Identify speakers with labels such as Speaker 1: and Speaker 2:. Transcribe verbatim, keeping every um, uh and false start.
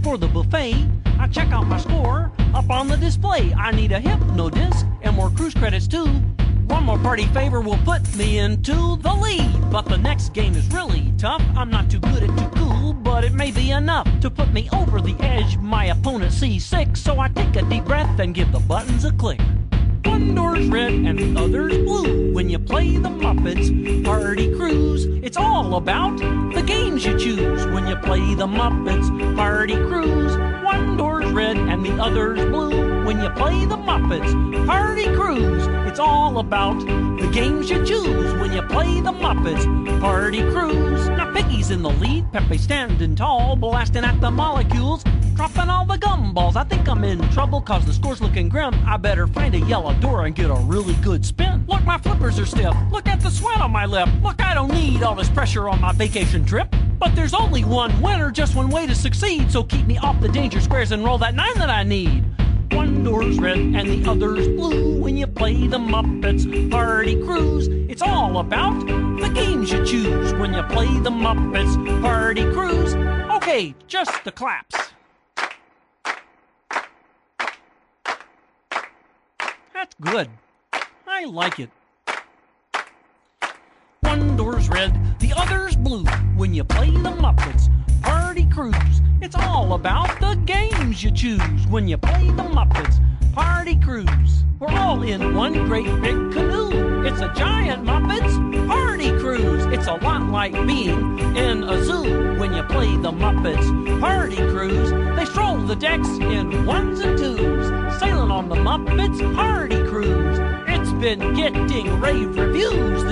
Speaker 1: for the buffet, I check out my score up on the display. I need a Hypno disc and more cruise credits too. One more party favor will put me into the lead. But the next game is really tough. I'm not too good at too cool, but it may be enough to put me over the edge. My opponent sees six, so I take a deep breath and give the buttons a click. One door's red and the other's blue. When you play the Muppets Party Cruise, it's all about the games you choose. When you play the Muppets Party Cruise, one door's red and the other's blue. When you play the Muppets Party Cruise, it's all about the games you choose. When you play the Muppets Party Cruise. Now Piggy's in the lead, Pepe standing tall, blasting at the molecules, dropping all the gumballs. I think I'm in trouble cause the score's looking grim. I better find a yellow door and get a really good spin. Look, my flippers are stiff. Look at the sweat on my lip. Look, I don't need all this pressure on my vacation trip. But there's only one winner, just one way to succeed. So keep me off the danger squares and roll that nine that I need. One door's red and the other's blue. When you play the Muppets Party Cruise, it's all about the games you choose. When you play the Muppets Party Cruise. Okay, just the claps. That's good. I like it. One door's red, the other's blue. When you play the Muppets Party Cruise, it's all about the games you choose. When you play the Muppets Party Cruise, we're all in one great big canoe. It's a giant Muppets Party Cruise. It's a lot like being in a zoo. When you play the Muppets Party Cruise, they stroll the decks in ones and twos, sailing on the Muppets Party Cruise. It's been getting rave reviews.